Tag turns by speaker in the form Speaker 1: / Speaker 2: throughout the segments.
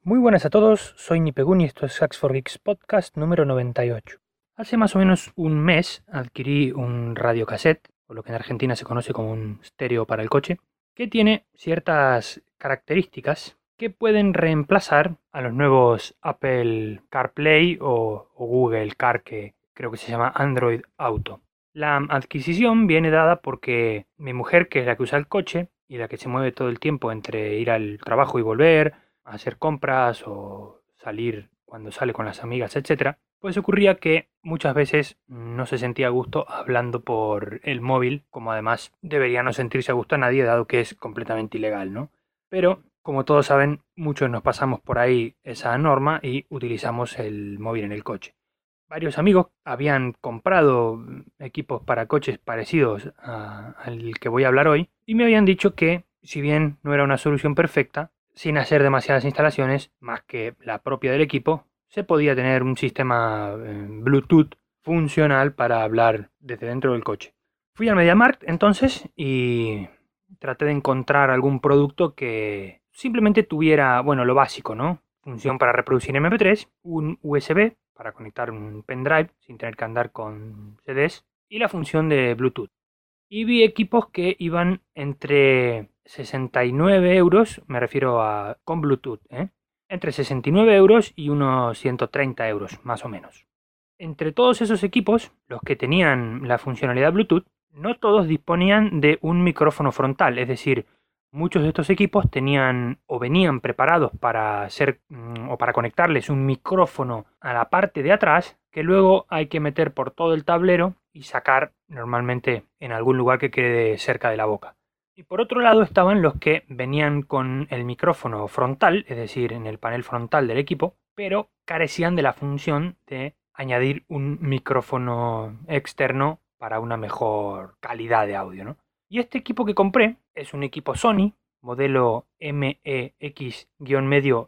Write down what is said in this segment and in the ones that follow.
Speaker 1: Muy buenas a todos, soy Nipegun y esto es Hacks for Geeks Podcast número 98. Hace más o menos un mes adquirí un radiocassette, o lo que en Argentina se conoce como un estéreo para el coche, que tiene ciertas características que pueden reemplazar a los nuevos Apple CarPlay o Google Car, que creo que se llama Android Auto. La adquisición viene dada porque mi mujer, que es la que usa el coche y la que se mueve todo el tiempo entre ir al trabajo y volver, hacer compras o salir cuando sale con las amigas, etcétera, pues ocurría que muchas veces no se sentía a gusto hablando por el móvil, como además debería no sentirse a gusto a nadie, dado que es completamente ilegal, ¿no? Pero, como todos saben, muchos nos pasamos por ahí esa norma y utilizamos el móvil en el coche. Varios amigos habían comprado equipos para coches parecidos al que voy a hablar hoy y me habían dicho que, si bien no era una solución perfecta, sin hacer demasiadas instalaciones, más que la propia del equipo, se podía tener un sistema Bluetooth funcional para hablar desde dentro del coche. Fui al MediaMarkt entonces y traté de encontrar algún producto que simplemente tuviera, bueno, lo básico, ¿no? Función para reproducir MP3, un USB para conectar un pendrive sin tener que andar con CDs y la función de Bluetooth. Y vi equipos que iban entre 69 euros, me refiero a con Bluetooth, entre 69 euros y unos 130 euros, más o menos. Entre todos esos equipos, los que tenían la funcionalidad Bluetooth, no todos disponían de un micrófono frontal, es decir, muchos de estos equipos tenían o venían preparados para hacer o para conectarles un micrófono a la parte de atrás que luego hay que meter por todo el tablero y sacar normalmente en algún lugar que quede cerca de la boca. Y por otro lado estaban los que venían con el micrófono frontal, es decir, en el panel frontal del equipo, pero carecían de la función de añadir un micrófono externo para una mejor calidad de audio, ¿no? Y este equipo que compré es un equipo Sony, modelo MEX-medio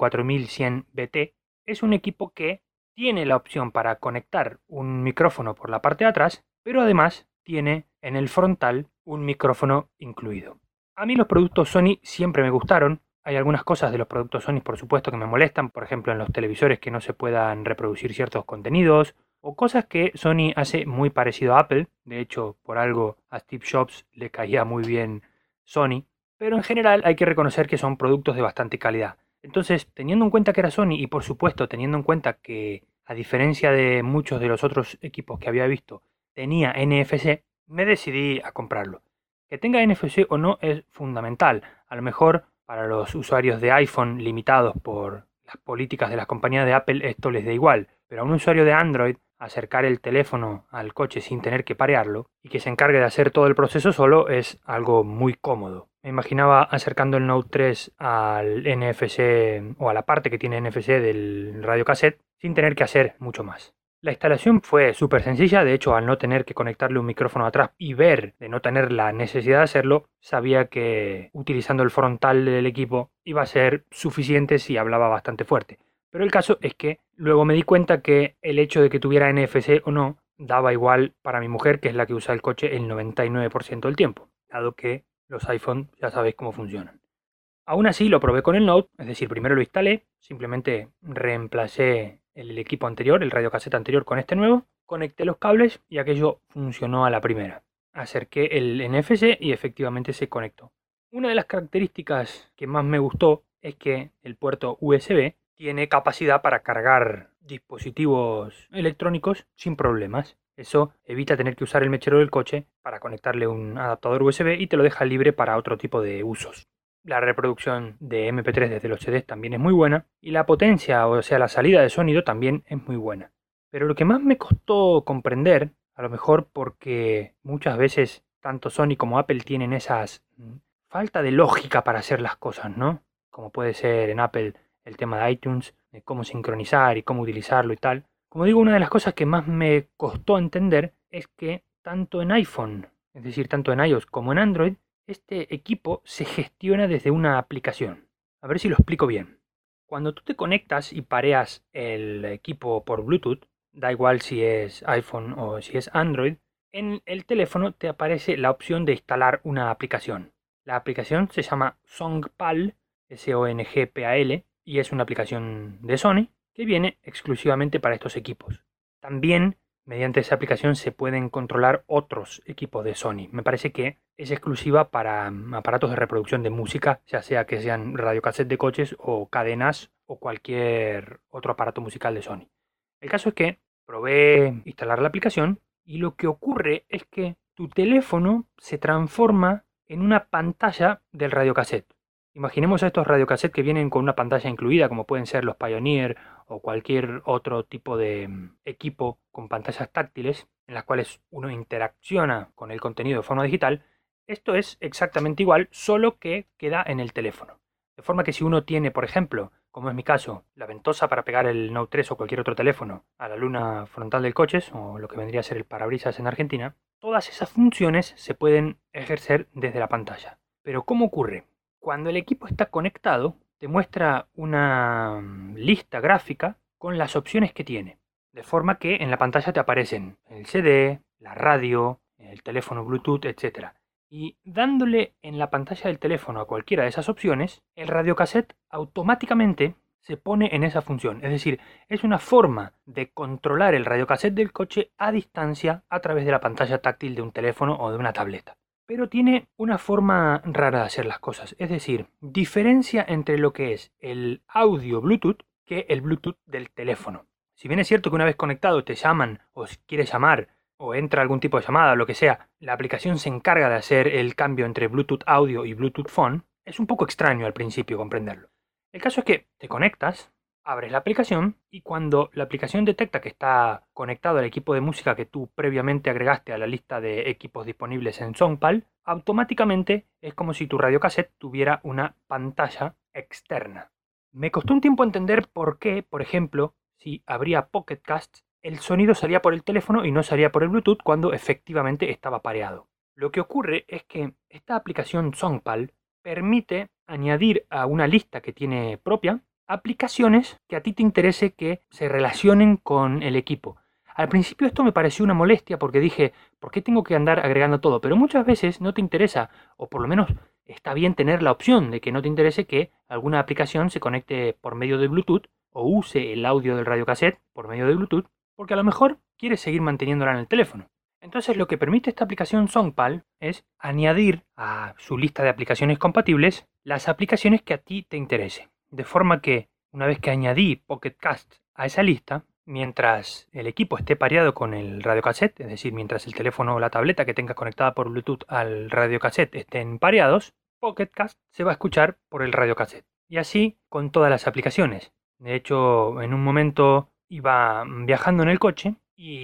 Speaker 1: N4100BT. Es un equipo que tiene la opción para conectar un micrófono por la parte de atrás, pero además tiene en el frontal un micrófono incluido. A mí los productos Sony siempre me gustaron. Hay algunas cosas de los productos Sony, por supuesto, que me molestan, por ejemplo, en los televisores que no se puedan reproducir ciertos contenidos, o cosas que Sony hace muy parecido a Apple. De hecho, por algo a Steve Jobs le caía muy bien Sony, pero en general hay que reconocer que son productos de bastante calidad. Entonces, teniendo en cuenta que era Sony y por supuesto teniendo en cuenta que, a diferencia de muchos de los otros equipos que había visto, tenía NFC, me decidí a comprarlo. Que tenga NFC o no es fundamental. A lo mejor para los usuarios de iPhone limitados por las políticas de las compañías de Apple esto les da igual, pero a un usuario de Android acercar el teléfono al coche sin tener que parearlo y que se encargue de hacer todo el proceso solo es algo muy cómodo. Me imaginaba acercando el Note 3 al NFC o a la parte que tiene NFC del radiocassette sin tener que hacer mucho más. La instalación fue súper sencilla, de hecho al no tener que conectarle un micrófono atrás y ver de no tener la necesidad de hacerlo, sabía que utilizando el frontal del equipo iba a ser suficiente si hablaba bastante fuerte. Pero el caso es que luego me di cuenta que el hecho de que tuviera NFC o no daba igual para mi mujer, que es la que usa el coche el 99% del tiempo, dado que los iPhone ya sabéis cómo funcionan. Aún así lo probé con el Note, es decir, primero lo instalé, simplemente reemplacé el equipo anterior, el radiocassette anterior con este nuevo, conecté los cables y aquello funcionó a la primera. Acerqué el NFC y efectivamente se conectó. Una de las características que más me gustó es que el puerto USB tiene capacidad para cargar dispositivos electrónicos sin problemas. Eso evita tener que usar el mechero del coche para conectarle un adaptador USB y te lo deja libre para otro tipo de usos. La reproducción de MP3 desde los CDs también es muy buena y la potencia, o sea, la salida de sonido también es muy buena. Pero lo que más me costó comprender, a lo mejor porque muchas veces tanto Sony como Apple tienen esas falta de lógica para hacer las cosas, ¿no? Como puede ser en Apple el tema de iTunes, de cómo sincronizar y cómo utilizarlo y tal. Como digo, una de las cosas que más me costó entender es que tanto en iPhone, es decir, tanto en iOS como en Android, este equipo se gestiona desde una aplicación. A ver si lo explico bien. Cuando tú te conectas y pareas el equipo por Bluetooth, da igual si es iPhone o si es Android, en el teléfono te aparece la opción de instalar una aplicación. La aplicación se llama Songpal, Songpal, y es una aplicación de Sony que viene exclusivamente para estos equipos. También mediante esa aplicación se pueden controlar otros equipos de Sony. Me parece que es exclusiva para aparatos de reproducción de música, ya sea que sean radiocassettes de coches o cadenas o cualquier otro aparato musical de Sony. El caso es que probé instalar la aplicación y lo que ocurre es que tu teléfono se transforma en una pantalla del radiocassette. Imaginemos a estos radiocassettes que vienen con una pantalla incluida, como pueden ser los Pioneer o cualquier otro tipo de equipo con pantallas táctiles en las cuales uno interacciona con el contenido de forma digital. Esto es exactamente igual, solo que queda en el teléfono. De forma que si uno tiene, por ejemplo, como es mi caso, la ventosa para pegar el Note 3 o cualquier otro teléfono a la luna frontal del coche, o lo que vendría a ser el parabrisas en Argentina, todas esas funciones se pueden ejercer desde la pantalla. Pero ¿cómo ocurre? Cuando el equipo está conectado, te muestra una lista gráfica con las opciones que tiene. De forma que en la pantalla te aparecen el CD, la radio, el teléfono Bluetooth, etc. Y dándole en la pantalla del teléfono a cualquiera de esas opciones, el radiocassette automáticamente se pone en esa función. Es decir, es una forma de controlar el radiocassette del coche a distancia a través de la pantalla táctil de un teléfono o de una tableta. Pero tiene una forma rara de hacer las cosas. Es decir, diferencia entre lo que es el audio Bluetooth que el Bluetooth del teléfono. Si bien es cierto que una vez conectado te llaman o si quieres llamar o entra algún tipo de llamada o lo que sea, la aplicación se encarga de hacer el cambio entre Bluetooth audio y Bluetooth phone, es un poco extraño al principio comprenderlo. El caso es que te conectas, abres la aplicación y cuando la aplicación detecta que está conectado al equipo de música que tú previamente agregaste a la lista de equipos disponibles en SoundPal, automáticamente es como si tu radiocassette tuviera una pantalla externa. Me costó un tiempo entender por qué, por ejemplo, si abría Pocket Casts, el sonido salía por el teléfono y no salía por el Bluetooth cuando efectivamente estaba pareado. Lo que ocurre es que esta aplicación SoundPal permite añadir a una lista que tiene propia aplicaciones que a ti te interese que se relacionen con el equipo. Al principio esto me pareció una molestia porque dije, ¿por qué tengo que andar agregando todo? Pero muchas veces no te interesa, o por lo menos está bien tener la opción de que no te interese que alguna aplicación se conecte por medio de Bluetooth o use el audio del radiocassette por medio de Bluetooth, porque a lo mejor quieres seguir manteniéndola en el teléfono. Entonces lo que permite esta aplicación SoundPal es añadir a su lista de aplicaciones compatibles las aplicaciones que a ti te interese. De forma que una vez que añadí Pocket Cast a esa lista, mientras el equipo esté pareado con el radiocassette, es decir, mientras el teléfono o la tableta que tengas conectada por Bluetooth al radiocassette estén pareados, Pocket Cast se va a escuchar por el radiocassette. Y así con todas las aplicaciones. De hecho, en un momento iba viajando en el coche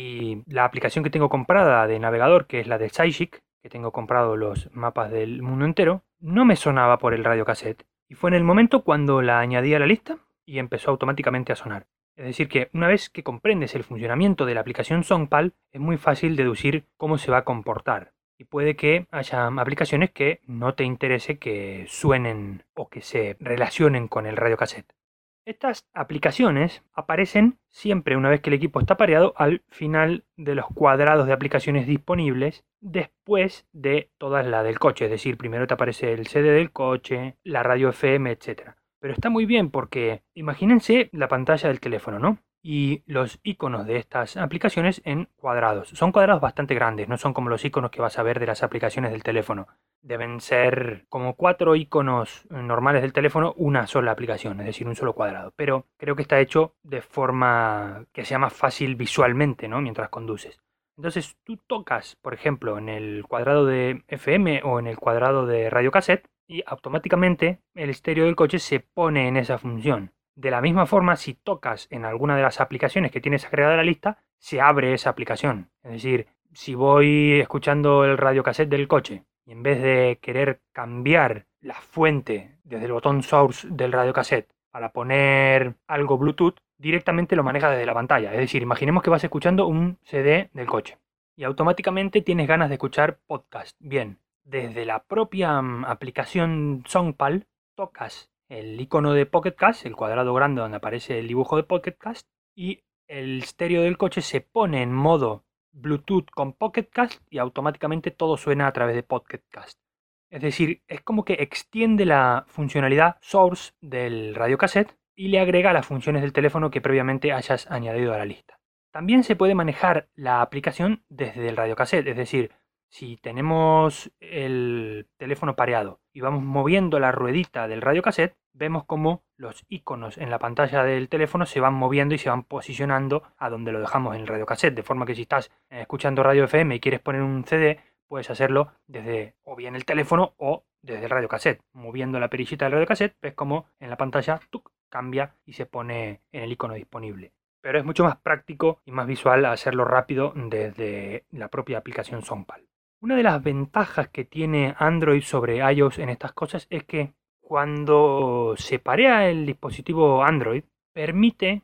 Speaker 1: y la aplicación que tengo comprada de navegador, que es la de Sidechick, que tengo comprado los mapas del mundo entero, no me sonaba por el radiocassette. Y fue en el momento cuando la añadí a la lista y empezó automáticamente a sonar. Es decir que una vez que comprendes el funcionamiento de la aplicación SoundPal, es muy fácil deducir cómo se va a comportar. Y puede que haya aplicaciones que no te interese que suenen o que se relacionen con el radiocassette. Estas aplicaciones aparecen siempre una vez que el equipo está pareado al final de los cuadrados de aplicaciones disponibles después de todas las del coche. Es decir, primero te aparece el CD del coche, la radio FM, etc. Pero está muy bien porque imagínense la pantalla del teléfono, ¿no? Y los iconos de estas aplicaciones en cuadrados. Son cuadrados bastante grandes, no son como los iconos que vas a ver de las aplicaciones del teléfono. Deben ser como 4 iconos normales del teléfono, una sola aplicación, es decir, un solo cuadrado. Pero creo que está hecho de forma que sea más fácil visualmente, ¿no? Mientras conduces. Entonces tú tocas, por ejemplo, en el cuadrado de FM o en el cuadrado de radiocassette y automáticamente el estéreo del coche se pone en esa función. De la misma forma, si tocas en alguna de las aplicaciones que tienes agregada a la lista, se abre esa aplicación. Es decir, si voy escuchando el radiocassette del coche y en vez de querer cambiar la fuente desde el botón source del radiocassette para poner algo Bluetooth, directamente lo maneja desde la pantalla. Es decir, imaginemos que vas escuchando un CD del coche y automáticamente tienes ganas de escuchar podcast. Bien, desde la propia aplicación SoundPal tocas el icono de Pocket Cast, el cuadrado grande donde aparece el dibujo de Pocket Cast, y el estéreo del coche se pone en modo Bluetooth con Pocket Cast y automáticamente todo suena a través de Pocket Cast. Es decir, es como que extiende la funcionalidad source del radiocassette y le agrega las funciones del teléfono que previamente hayas añadido a la lista. También se puede manejar la aplicación desde el radiocassette, es decir, si tenemos el teléfono pareado y vamos moviendo la ruedita del radiocassette, vemos cómo los iconos en la pantalla del teléfono se van moviendo y se van posicionando a donde lo dejamos en el radiocassette, de forma que si estás escuchando radio FM y quieres poner un CD, puedes hacerlo desde o bien el teléfono o desde el radiocassette. Moviendo la perillita del radiocassette, ves cómo en la pantalla cambia y se pone en el icono disponible. Pero es mucho más práctico y más visual hacerlo rápido desde la propia aplicación Songpal. Una de las ventajas que tiene Android sobre iOS en estas cosas es que cuando se parea el dispositivo Android, permite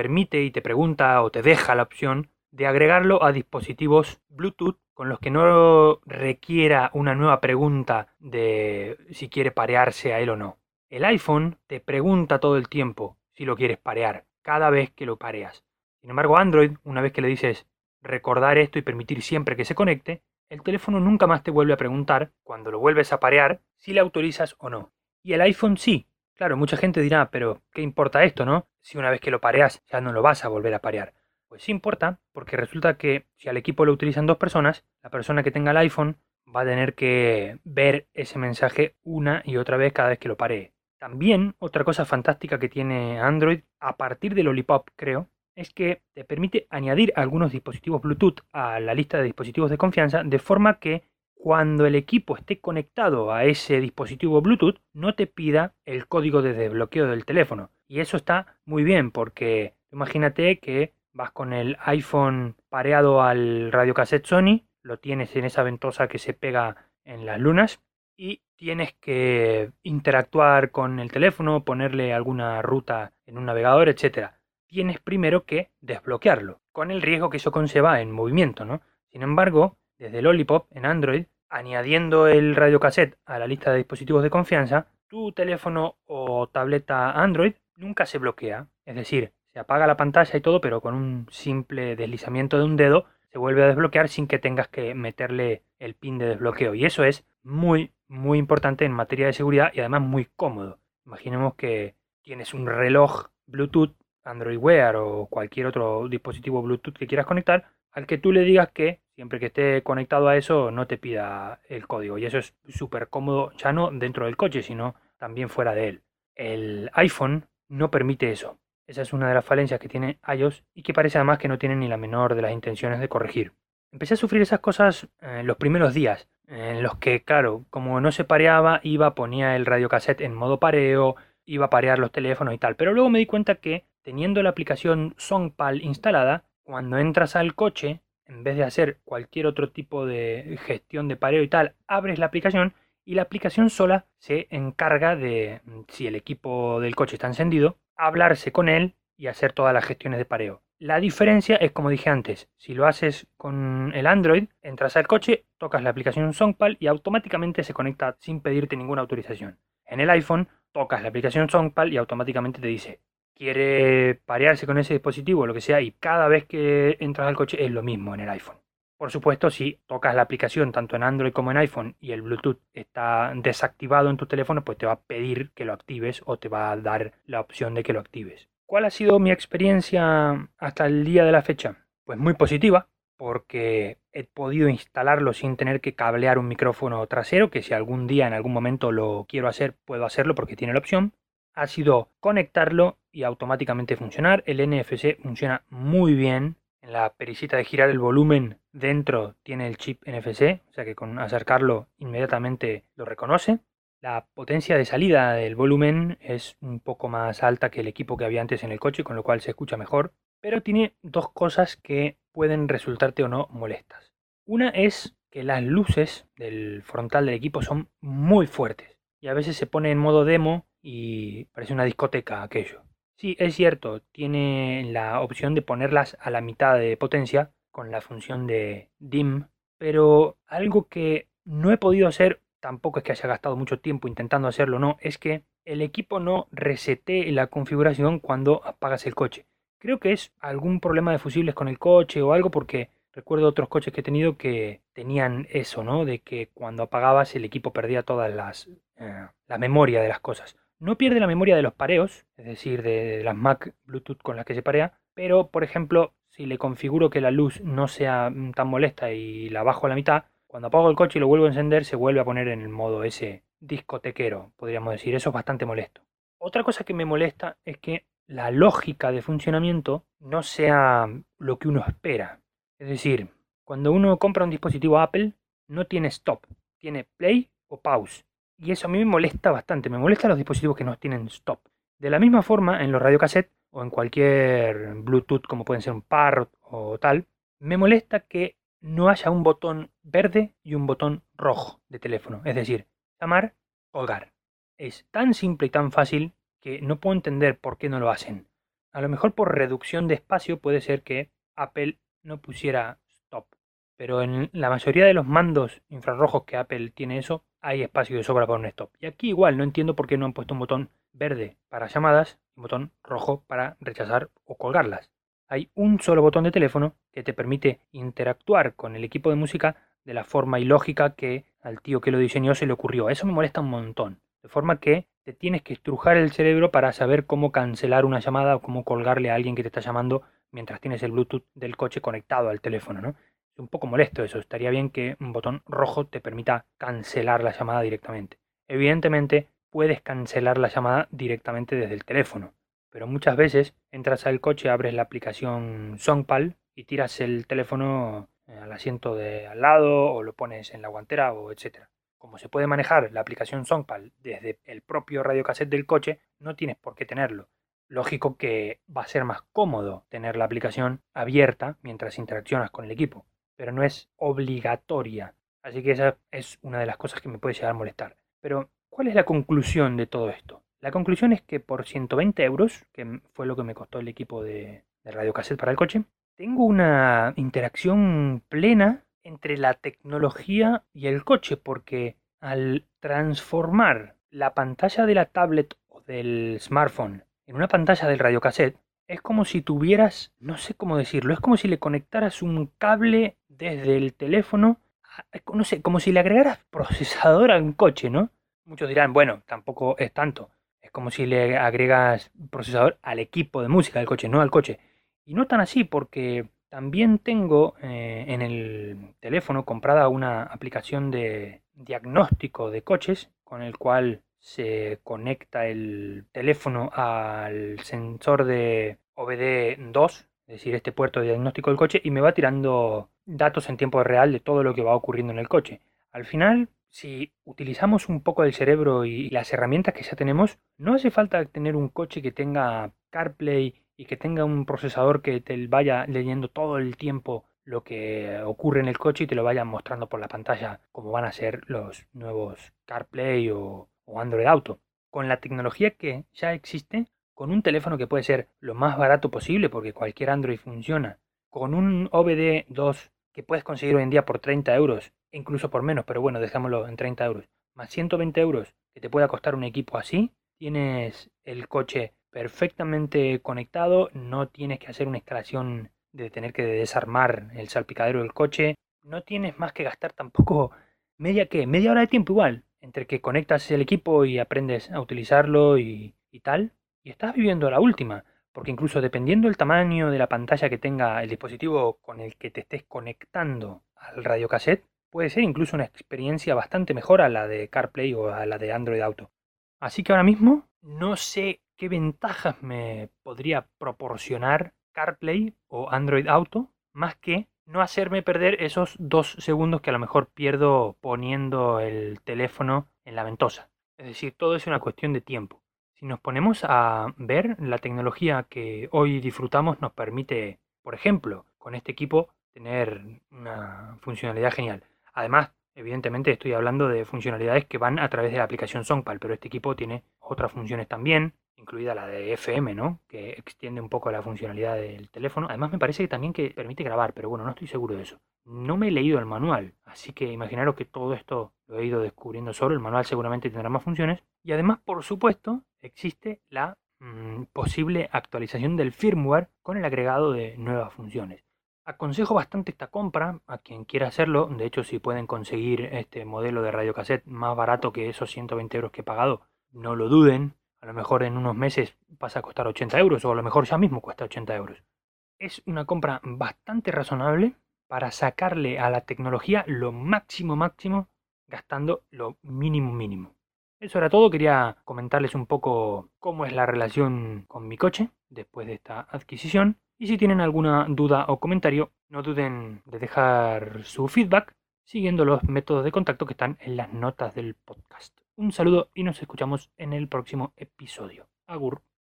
Speaker 1: y te pregunta o te deja la opción de agregarlo a dispositivos Bluetooth con los que no requiera una nueva pregunta de si quiere parearse a él o no. El iPhone te pregunta todo el tiempo si lo quieres parear, cada vez que lo pareas. Sin embargo, Android, una vez que le dices recordar esto y permitir siempre que se conecte, el teléfono nunca más te vuelve a preguntar, cuando lo vuelves a parear, si le autorizas o no. Y el iPhone sí. Claro, mucha gente dirá, pero ¿qué importa esto, no? Si una vez que lo pareas ya no lo vas a volver a parear. Pues sí importa, porque resulta que si al equipo lo utilizan 2 personas, la persona que tenga el iPhone va a tener que ver ese mensaje una y otra vez cada vez que lo paree. También, otra cosa fantástica que tiene Android, a partir del Lollipop, creo, es que te permite añadir algunos dispositivos Bluetooth a la lista de dispositivos de confianza, de forma que cuando el equipo esté conectado a ese dispositivo Bluetooth, no te pida el código de desbloqueo del teléfono. Y eso está muy bien, porque imagínate que vas con el iPhone pareado al radiocassette Sony, lo tienes en esa ventosa que se pega en las lunas, y tienes que interactuar con el teléfono, ponerle alguna ruta en un navegador, etcétera. Tienes primero que desbloquearlo, con el riesgo que eso conlleva en movimiento, ¿no? Sin embargo, desde Lollipop en Android, añadiendo el radiocassette a la lista de dispositivos de confianza, tu teléfono o tableta Android nunca se bloquea. Es decir, se apaga la pantalla y todo, pero con un simple deslizamiento de un dedo se vuelve a desbloquear sin que tengas que meterle el pin de desbloqueo. Y eso es muy, muy importante en materia de seguridad y además muy cómodo. Imaginemos que tienes un reloj Bluetooth, Android Wear o cualquier otro dispositivo Bluetooth que quieras conectar, al que tú le digas que siempre que esté conectado a eso no te pida el código. Y eso es súper cómodo, ya no dentro del coche, sino también fuera de él. El iPhone no permite eso. Esa es una de las falencias que tiene iOS y que parece además que no tiene ni la menor de las intenciones de corregir. Empecé a sufrir esas cosas en los primeros días, en los que, claro, como no se pareaba, ponía el radiocassette en modo pareo, iba a parear los teléfonos y tal. Pero luego me di cuenta que, teniendo la aplicación Songpal instalada, cuando entras al coche, en vez de hacer cualquier otro tipo de gestión de pareo y tal, abres la aplicación y la aplicación sola se encarga de, si el equipo del coche está encendido, hablarse con él y hacer todas las gestiones de pareo. La diferencia es, como dije antes, si lo haces con el Android, entras al coche, tocas la aplicación Songpal y automáticamente se conecta sin pedirte ninguna autorización. En el iPhone, tocas la aplicación Songpal y automáticamente te dice, quiere parearse con ese dispositivo o lo que sea, y cada vez que entras al coche es lo mismo en el iPhone. Por supuesto, si tocas la aplicación tanto en Android como en iPhone y el Bluetooth está desactivado en tu teléfono, pues te va a pedir que lo actives o te va a dar la opción de que lo actives. ¿Cuál ha sido mi experiencia hasta el día de la fecha? Pues muy positiva, porque he podido instalarlo sin tener que cablear un micrófono trasero, que si algún día en algún momento lo quiero hacer, puedo hacerlo porque tiene la opción. Ha sido conectarlo y automáticamente funcionar. El NFC funciona muy bien. En la perillita de girar el volumen dentro tiene el chip NFC, o sea que con acercarlo inmediatamente lo reconoce. La potencia de salida del volumen es un poco más alta que el equipo que había antes en el coche, con lo cual se escucha mejor. Pero tiene dos cosas que pueden resultarte o no molestas. Una es que las luces del frontal del equipo son muy fuertes y a veces se pone en modo demo y parece una discoteca aquello. Sí, es cierto, tiene la opción de ponerlas a la mitad de potencia con la función de dim, pero algo que no he podido hacer, tampoco es que haya gastado mucho tiempo intentando hacerlo, no, es que el equipo no resete la configuración cuando apagas el coche. Creo que es algún problema de fusibles con el coche o algo, porque recuerdo otros coches que he tenido que tenían eso, ¿no? De que cuando apagabas el equipo perdía todas la memoria de las cosas. No pierde la memoria de los pareos, es decir, de las Mac Bluetooth con las que se parea, pero por ejemplo, si le configuro que la luz no sea tan molesta y la bajo a la mitad, cuando apago el coche y lo vuelvo a encender, se vuelve a poner en el modo ese discotequero, podríamos decir. Eso es bastante molesto. Otra cosa que me molesta es que la lógica de funcionamiento no sea lo que uno espera. Es decir, cuando uno compra un dispositivo Apple, no tiene stop, tiene play o pause. Y eso a mí me molesta bastante, me molesta los dispositivos que no tienen stop. De la misma forma, en los radiocassettes o en cualquier Bluetooth, como pueden ser un Parrot o tal, me molesta que no haya un botón verde y un botón rojo de teléfono. Es decir, llamar, colgar. Es tan simple y tan fácil que no puedo entender por qué no lo hacen. A lo mejor por reducción de espacio puede ser que Apple no pusiera stop. Pero en la mayoría de los mandos infrarrojos que Apple tiene eso, hay espacio de sobra para un stop. Y aquí igual no entiendo por qué no han puesto un botón verde para llamadas y un botón rojo para rechazar o colgarlas. Hay un solo botón de teléfono que te permite interactuar con el equipo de música de la forma ilógica que al tío que lo diseñó se le ocurrió. Eso me molesta un montón. De forma que te tienes que estrujar el cerebro para saber cómo cancelar una llamada o cómo colgarle a alguien que te está llamando mientras tienes el Bluetooth del coche conectado al teléfono, ¿no? Es un poco molesto eso. Estaría bien que un botón rojo te permita cancelar la llamada directamente. Evidentemente, puedes cancelar la llamada directamente desde el teléfono, pero muchas veces entras al coche, abres la aplicación Songpal y tiras el teléfono al asiento de al lado o lo pones en la guantera o etcétera. Como se puede manejar la aplicación Songpal desde el propio radiocassette del coche, no tienes por qué tenerlo. Lógico que va a ser más cómodo tener la aplicación abierta mientras interaccionas con el equipo, pero no es obligatoria. Así que esa es una de las cosas que me puede llegar a molestar. Pero, ¿cuál es la conclusión de todo esto? La conclusión es que por 120 euros, que fue lo que me costó el equipo de radiocassette para el coche, tengo una interacción plena entre la tecnología y el coche, porque al transformar la pantalla de la tablet o del smartphone en una pantalla del radiocassette, es como si tuvieras, no sé cómo decirlo, es como si le conectaras un cable desde el teléfono, no sé, como si le agregaras procesador a un coche, ¿no? Muchos dirán, bueno, tampoco es tanto. Es como si le agregas procesador al equipo de música del coche, no al coche. Y no tan así, porque también tengo en el teléfono comprada una aplicación de diagnóstico de coches con el cual se conecta el teléfono al sensor de OBD2, es decir, este puerto de diagnóstico del coche, y me va tirando datos en tiempo real de todo lo que va ocurriendo en el coche. Al final, si utilizamos un poco del cerebro y las herramientas que ya tenemos, no hace falta tener un coche que tenga CarPlay y que tenga un procesador que te vaya leyendo todo el tiempo lo que ocurre en el coche y te lo vaya mostrando por la pantalla como van a ser los nuevos CarPlay o Android Auto. Con la tecnología que ya existe, con un teléfono que puede ser lo más barato posible porque cualquier Android funciona, con un OBD2 que puedes conseguir hoy en día por 30 euros, incluso por menos, pero bueno, dejámoslo en 30 euros, más 120 euros que te pueda costar un equipo así, tienes el coche perfectamente conectado, no tienes que hacer una instalación de tener que desarmar el salpicadero del coche, no tienes más que gastar tampoco media hora de tiempo igual, entre que conectas el equipo y aprendes a utilizarlo y tal, y estás viviendo la última, porque incluso dependiendo del tamaño de la pantalla que tenga el dispositivo con el que te estés conectando al radiocassette, puede ser incluso una experiencia bastante mejor a la de CarPlay o a la de Android Auto. Así que ahora mismo no sé qué ventajas me podría proporcionar CarPlay o Android Auto, más que no hacerme perder esos 2 segundos que a lo mejor pierdo poniendo el teléfono en la ventosa. Es decir, todo es una cuestión de tiempo. Si nos ponemos a ver, la tecnología que hoy disfrutamos nos permite, por ejemplo, con este equipo, tener una funcionalidad genial. Además, evidentemente estoy hablando de funcionalidades que van a través de la aplicación Songpal, pero este equipo tiene otras funciones también, incluida la de FM, ¿no? Que extiende un poco la funcionalidad del teléfono. Además me parece que también que permite grabar, pero bueno, no estoy seguro de eso. No me he leído el manual, así que imaginaros que todo esto lo he ido descubriendo solo. El manual seguramente tendrá más funciones. Y además, por supuesto, existe la posible actualización del firmware con el agregado de nuevas funciones. Aconsejo bastante esta compra a quien quiera hacerlo. De hecho, si pueden conseguir este modelo de radiocassette más barato que esos 120 euros que he pagado, no lo duden. A lo mejor en unos meses pasa a costar 80 euros o a lo mejor ya mismo cuesta 80 euros. Es una compra bastante razonable para sacarle a la tecnología lo máximo máximo gastando lo mínimo mínimo. Eso era todo, quería comentarles un poco cómo es la relación con mi coche después de esta adquisición. Y si tienen alguna duda o comentario, no duden de dejar su feedback siguiendo los métodos de contacto que están en las notas del podcast. Un saludo y nos escuchamos en el próximo episodio. Agur.